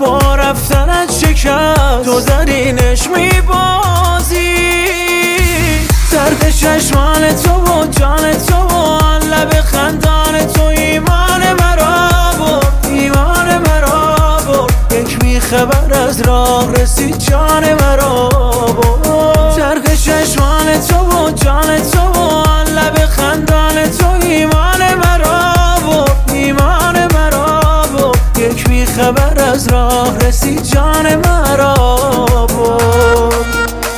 با رفتنت شکست تو درینش میبازی. زرق چشمان تو و جان تو و آن لب خندان تو ایمان مرا برد، ایمان مرا برد. یک بیخبر از راه رسید جان مرا برد. زرق چشمان تو و جان تو و آن لب خندان تو ایمان مرا برد، ایمان مرا برد. یک بیخبر از راه رسید جان مرا برد.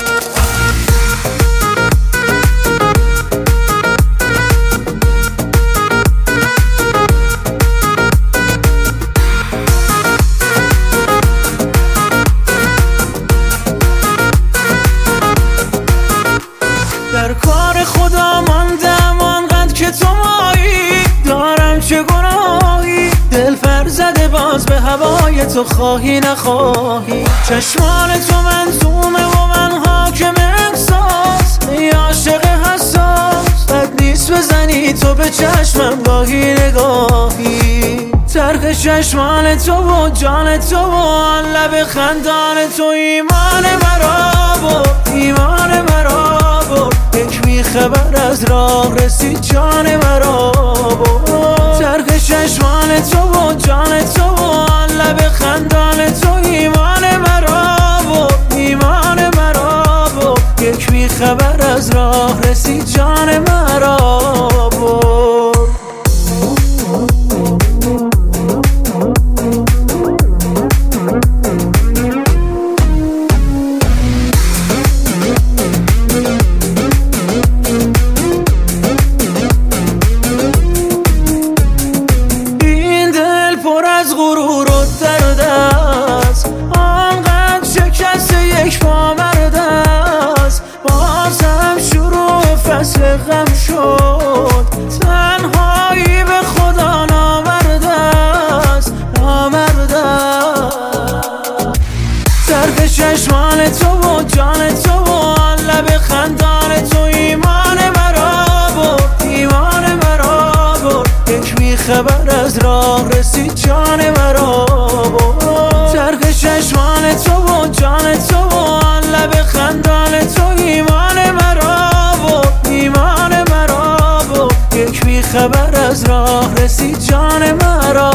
در کار خدا ماندم آنقدر که تو مایی، دارم چه گناهی دل پر زده باز به هوای تو خواهی نخواهی. چشمان تو منظومه و من حاکم احساس، ای عاشق حساس بد نیست بزنی تو به چشمم گاهی نگاهی. زرق چشمان تو و جان تو و آن لب خندان تو ایمان مرا برد، ایمان مرا برد. یک بیخبر از راه رسید جان مرا برد. زرق چشمان تو و جان تو و آن لب خندان تو ایمان مرا برد، ایمان مرا برد. یک بیخبر از راه رسید جان مرا برد. غرور و درد است آنقدر شکست یک پامرد است. بازم شروع فصل غم شد، تنهایی به خدا نامرد است، نامرد است. زرق چشمان تو و جان تو و آن لب خندان تو ایمان مرا برد، ایمان مرا برد. یک بیخبر از راه رسید جان مرا برد. زرق چشمان تو و جان تو و آن لب خندان تو ایمان مرا برد، ایمان مرا برد. یک بیخبر از راه رسید جان مرا